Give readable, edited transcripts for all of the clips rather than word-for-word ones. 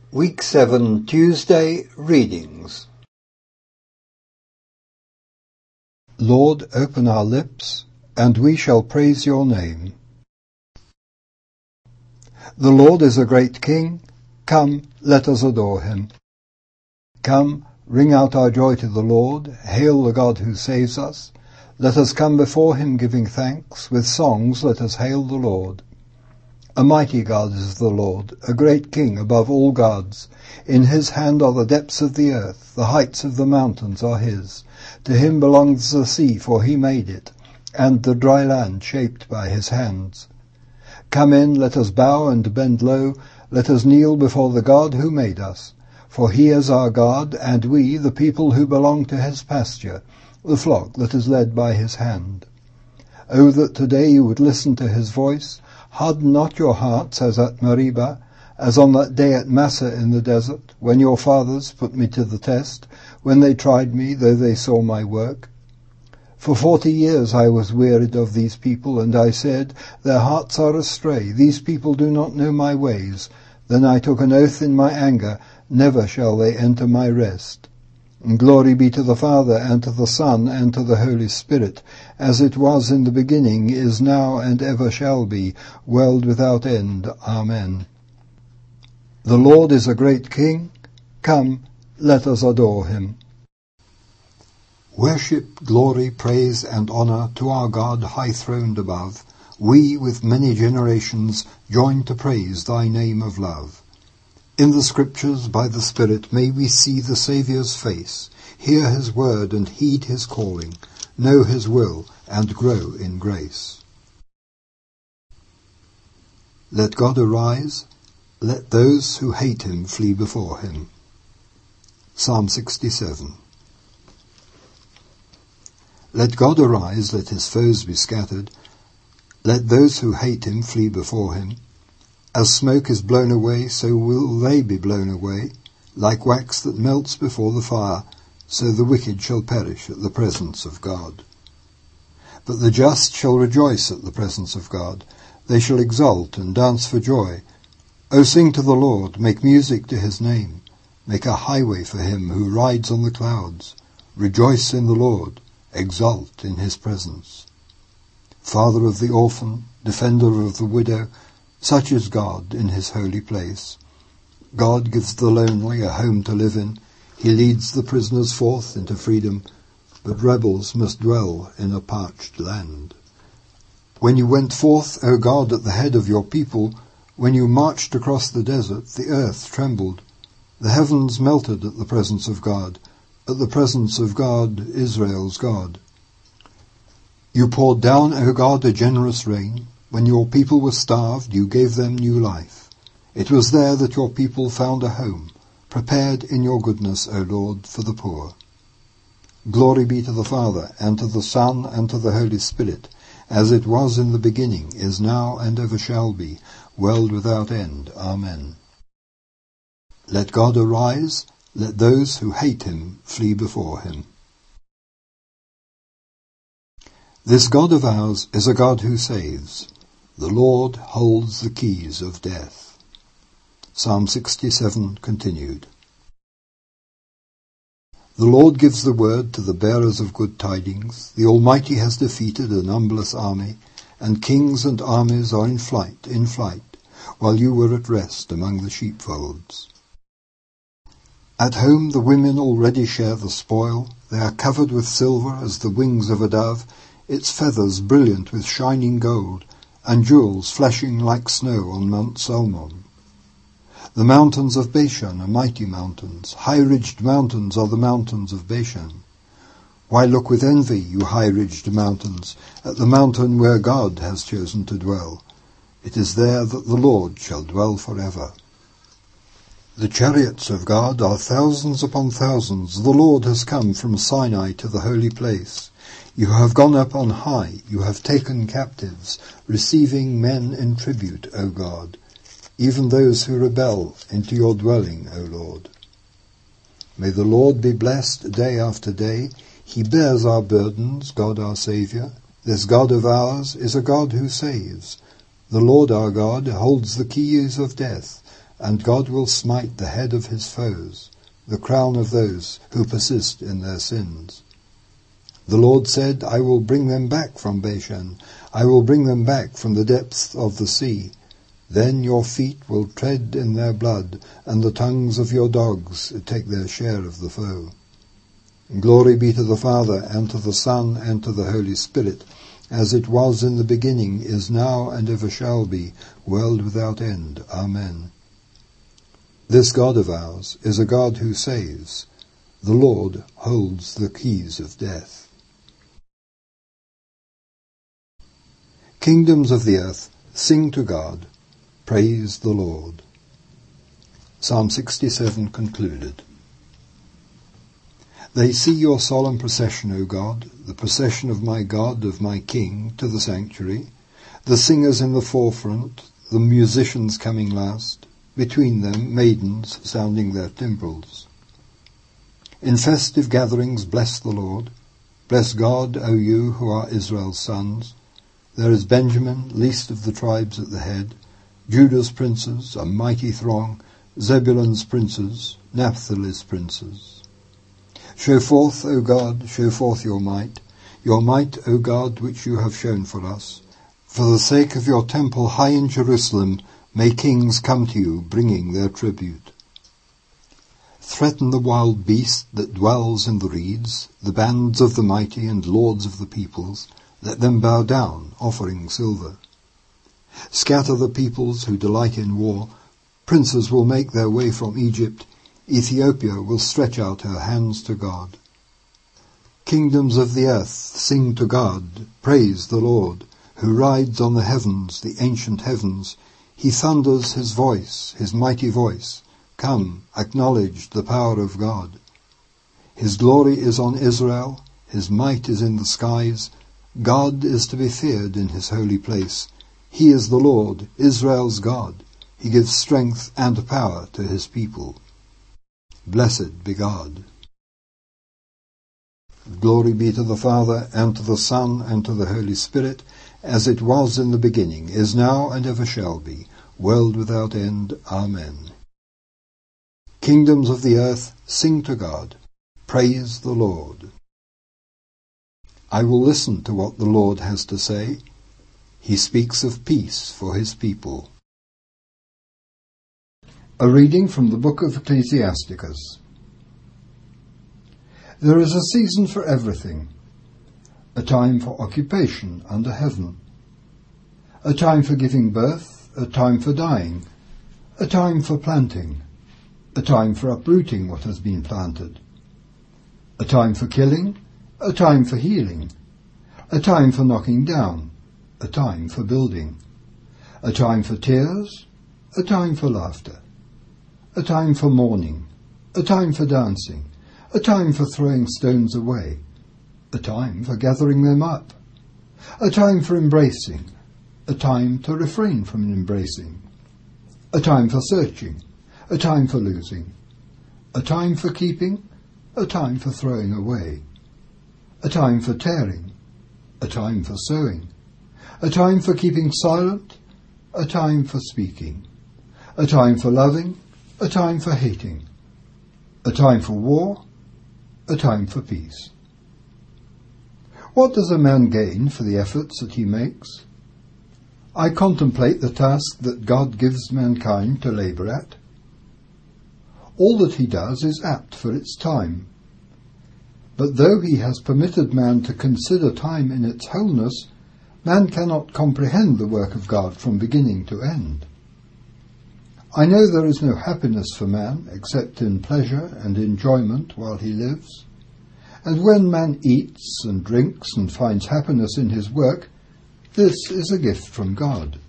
Week 7, Tuesday, readings. Lord, open our lips, and we shall praise your name. The Lord is a great King. Come, let us adore him. Come, ring out our joy to the Lord. Hail the God who saves us. Let us come before him giving thanks. With songs let us hail the Lord. A mighty God is the Lord, a great King above all gods. In his hand are the depths of the earth, the heights of the mountains are his. To him belongs the sea, for he made it, and the dry land shaped by his hands. Come in, let us bow and bend low, let us kneel before the God who made us. For he is our God, and we, the people who belong to his pasture, the flock that is led by his hand. O that today you would listen to his voice. Harden not your hearts as at Meribah, as on that day at Massah in the desert, when your fathers put me to the test, when they tried me, though they saw my work. For 40 years I was wearied of these people, and I said, their hearts are astray, these people do not know my ways. Then I took an oath in my anger, never shall they enter my rest. And glory be to the Father, and to the Son, and to the Holy Spirit, as it was in the beginning, is now, and ever shall be, world without end. Amen. The Lord is a great King. Come, let us adore him. Worship, glory, praise, and honour to our God high-throned above. We, with many generations, join to praise thy name of love. In the Scriptures, by the Spirit, may we see the Saviour's face, hear his word and heed his calling, know his will and grow in grace. Let God arise, let those who hate him flee before him. Psalm 67. Let God arise, let his foes be scattered, let those who hate him flee before him. As smoke is blown away, so will they be blown away. Like wax that melts before the fire, so the wicked shall perish at the presence of God. But the just shall rejoice at the presence of God. They shall exult and dance for joy. O sing to the Lord, make music to his name. Make a highway for him who rides on the clouds. Rejoice in the Lord, exult in his presence. Father of the orphan, defender of the widow, such is God in his holy place. God gives the lonely a home to live in. He leads the prisoners forth into freedom, but rebels must dwell in a parched land. When you went forth, O God, at the head of your people, when you marched across the desert, the earth trembled. The heavens melted at the presence of God, at the presence of God, Israel's God. You poured down, O God, a generous rain. When your people were starved, you gave them new life. It was there that your people found a home, prepared in your goodness, O Lord, for the poor. Glory be to the Father, and to the Son, and to the Holy Spirit, as it was in the beginning, is now, and ever shall be, world without end. Amen. Let God arise, let those who hate him flee before him. This God of ours is a God who saves. The Lord holds the keys of death. Psalm 67 continued. The Lord gives the word to the bearers of good tidings. The Almighty has defeated a numberless army, and kings and armies are in flight, while you were at rest among the sheepfolds. At home the women already share the spoil. They are covered with silver as the wings of a dove, its feathers brilliant with shining gold, and jewels flashing like snow on Mount Salmon. The mountains of Bashan are mighty mountains. High-ridged mountains are the mountains of Bashan. Why look with envy, you high-ridged mountains, at the mountain where God has chosen to dwell? It is there that the Lord shall dwell forever. The chariots of God are thousands upon thousands. The Lord has come from Sinai to the holy place. You have gone up on high, you have taken captives, receiving men in tribute, O God, even those who rebel into your dwelling, O Lord. May the Lord be blessed day after day. He bears our burdens, God our Saviour. This God of ours is a God who saves. The Lord our God holds the keys of death, and God will smite the head of his foes, the crown of those who persist in their sins. The Lord said, I will bring them back from Bashan, I will bring them back from the depths of the sea. Then your feet will tread in their blood, and the tongues of your dogs take their share of the foe. Glory be to the Father, and to the Son, and to the Holy Spirit, as it was in the beginning, is now, and ever shall be, world without end. Amen. This God of ours is a God who saves. The Lord holds the keys of death. Kingdoms of the earth, sing to God. Praise the Lord. Psalm 67 concluded. They see your solemn procession, O God, the procession of my God, of my King, to the sanctuary, the singers in the forefront, the musicians coming last, between them maidens sounding their timbrels. In festive gatherings bless the Lord. Bless God, O you who are Israel's sons. There is Benjamin, least of the tribes, at the head, Judah's princes, a mighty throng, Zebulun's princes, Naphtali's princes. Show forth, O God, show forth your might, O God, which you have shown for us. For the sake of your temple high in Jerusalem, may kings come to you, bringing their tribute. Threaten the wild beast that dwells in the reeds, the bands of the mighty and lords of the peoples. Let them bow down, offering silver. Scatter the peoples who delight in war. Princes will make their way from Egypt. Ethiopia will stretch out her hands to God. Kingdoms of the earth, sing to God. Praise the Lord, who rides on the heavens, the ancient heavens. He thunders his voice, his mighty voice. Come, acknowledge the power of God. His glory is on Israel, his might is in the skies. God is to be feared in his holy place. He is the Lord, Israel's God. He gives strength and power to his people. Blessed be God. Glory be to the Father, and to the Son, and to the Holy Spirit, as it was in the beginning, is now, and ever shall be, world without end. Amen. Kingdoms of the earth, sing to God. Praise the Lord. I will listen to what the Lord has to say. He speaks of peace for his people. A reading from the book of Ecclesiasticus. There is a season for everything, a time for occupation under heaven, a time for giving birth, a time for dying, a time for planting, a time for uprooting what has been planted, a time for killing, a time for healing, a time for knocking down, a time for building, a time for tears, a time for laughter, a time for mourning, a time for dancing, a time for throwing stones away, a time for gathering them up, a time for embracing, a time to refrain from embracing, a time for searching, a time for losing, a time for keeping, a time for throwing away, a time for tearing, a time for sowing, a time for keeping silent, a time for speaking, a time for loving, a time for hating, a time for war, a time for peace. What does a man gain for the efforts that he makes? I contemplate the task that God gives mankind to labour at. All that he does is apt for its time. But though he has permitted man to consider time in its wholeness, man cannot comprehend the work of God from beginning to end. I know there is no happiness for man except in pleasure and enjoyment while he lives, and when man eats and drinks and finds happiness in his work, this is a gift from God.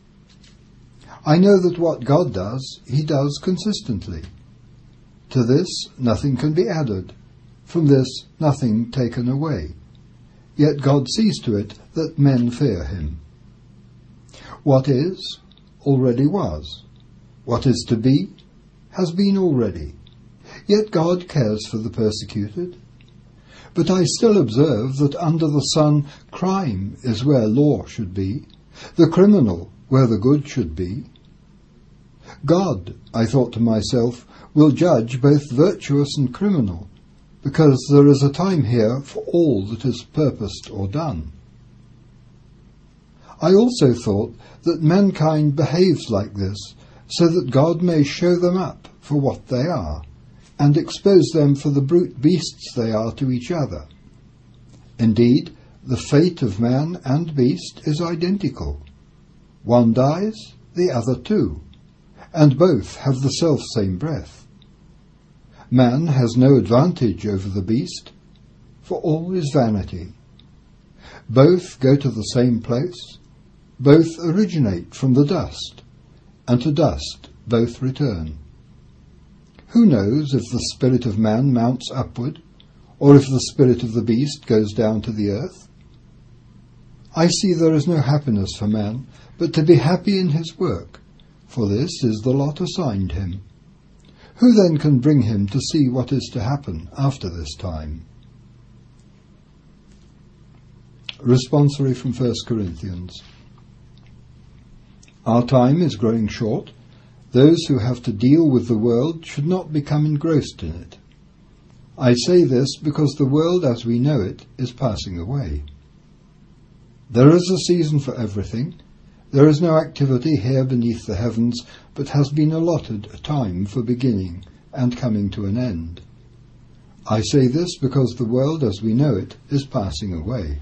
I know that what God does, he does consistently. To this nothing can be added, from this nothing taken away. Yet God sees to it that men fear him. What is, already was. What is to be, has been already. Yet God cares for the persecuted. But I still observe that under the sun crime is where law should be, the criminal where the good should be. God, I thought to myself, will judge both virtuous and criminal, because there is a time here for all that is purposed or done. I also thought that mankind behaves like this so that God may show them up for what they are, and expose them for the brute beasts they are to each other. Indeed, the fate of man and beast is identical. One dies, the other too, and both have the self-same breath. Man has no advantage over the beast, for all is vanity. Both go to the same place, both originate from the dust, and to dust both return. Who knows if the spirit of man mounts upward, or if the spirit of the beast goes down to the earth? I see there is no happiness for man, but to be happy in his work, for this is the lot assigned him. Who then can bring him to see what is to happen after this time? Responsory from 1 Corinthians. Our time is growing short. Those who have to deal with the world should not become engrossed in it. I say this because the world as we know it is passing away. There is a season for everything. There is no activity here beneath the heavens, but has been allotted a time for beginning and coming to an end. I say this because the world as we know it is passing away.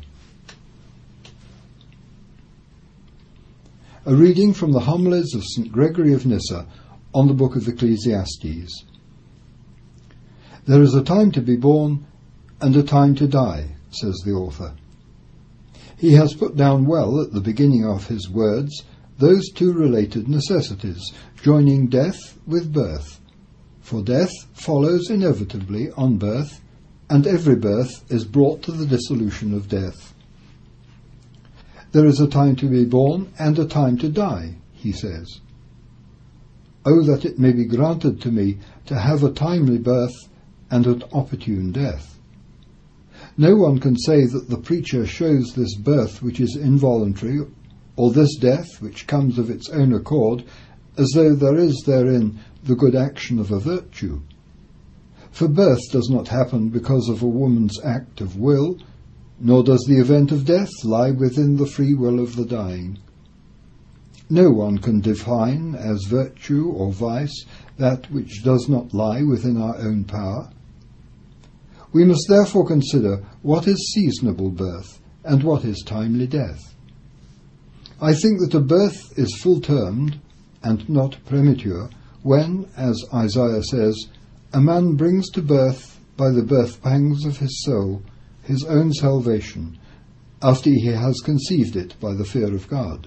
A reading from the Homilies of St. Gregory of Nyssa on the book of Ecclesiastes. There is a time to be born and a time to die, says the author. He has put down well at the beginning of his words those two related necessities, joining death with birth. For death follows inevitably on birth, and every birth is brought to the dissolution of death. There is a time to be born and a time to die, he says. Oh, that it may be granted to me to have a timely birth and an opportune death. No one can say that the preacher shows this birth which is involuntary, or this death which comes of its own accord, as though there is therein the good action of a virtue. For birth does not happen because of a woman's act of will, nor does the event of death lie within the free will of the dying. No one can define as virtue or vice that which does not lie within our own power. We must therefore consider what is seasonable birth and what is timely death. I think that a birth is full-termed and not premature when, as Isaiah says, a man brings to birth by the birth pangs of his soul his own salvation, after he has conceived it by the fear of God.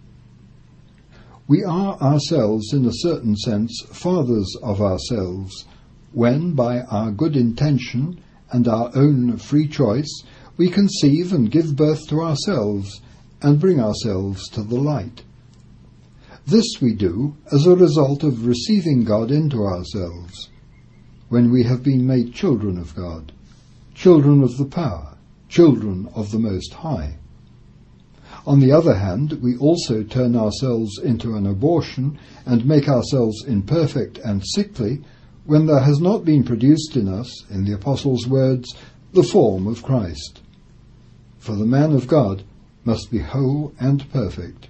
We are ourselves, in a certain sense, fathers of ourselves, when, by our good intention and our own free choice, we conceive and give birth to ourselves and bring ourselves to the light. This we do as a result of receiving God into ourselves, when we have been made children of God, children of the power, children of the Most High. On the other hand, we also turn ourselves into an abortion and make ourselves imperfect and sickly when there has not been produced in us, in the Apostle's words, the form of Christ. For the man of God must be whole and perfect.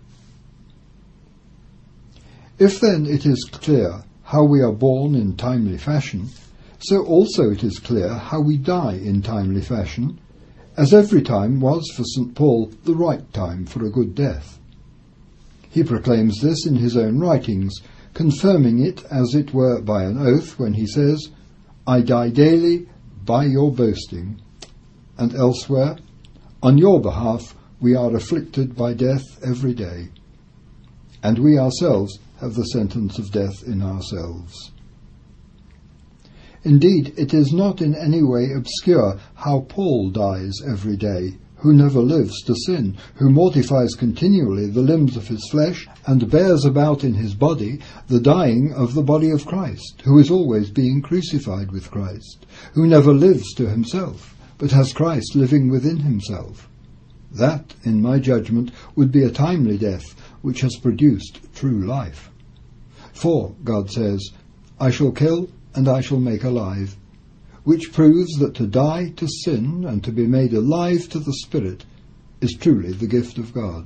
If then it is clear how we are born in timely fashion, so also it is clear how we die in timely fashion, as every time was for St. Paul the right time for a good death. He proclaims this in his own writings, confirming it as it were by an oath when he says, "I die daily by your boasting," and elsewhere, "On your behalf we are afflicted by death every day, and we ourselves have the sentence of death in ourselves." Indeed, it is not in any way obscure how Paul dies every day, who never lives to sin, who mortifies continually the limbs of his flesh, and bears about in his body the dying of the body of Christ, who is always being crucified with Christ, who never lives to himself, but has Christ living within himself. That, in my judgment, would be a timely death, which has produced true life. For, God says, I shall kill and I shall make alive, which proves that to die to sin and to be made alive to the Spirit is truly the gift of God.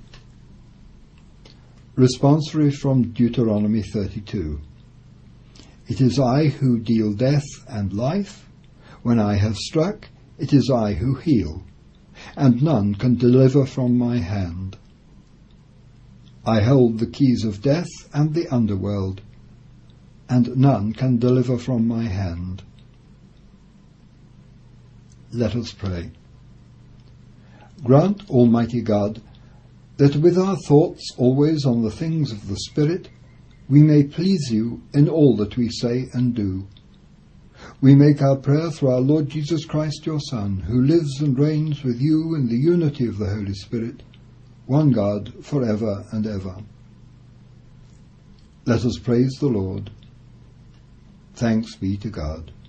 Responsory from Deuteronomy 32. It is I who deal death and life. When I have struck, it is I who heal, and none can deliver from my hand. I hold the keys of death and the underworld, and none can deliver from my hand. Let us pray. Grant, Almighty God, that with our thoughts always on the things of the Spirit, we may please you in all that we say and do. We make our prayer through our Lord Jesus Christ, your Son, who lives and reigns with you in the unity of the Holy Spirit, one God, for ever and ever. Let us praise the Lord. Thanks be to God.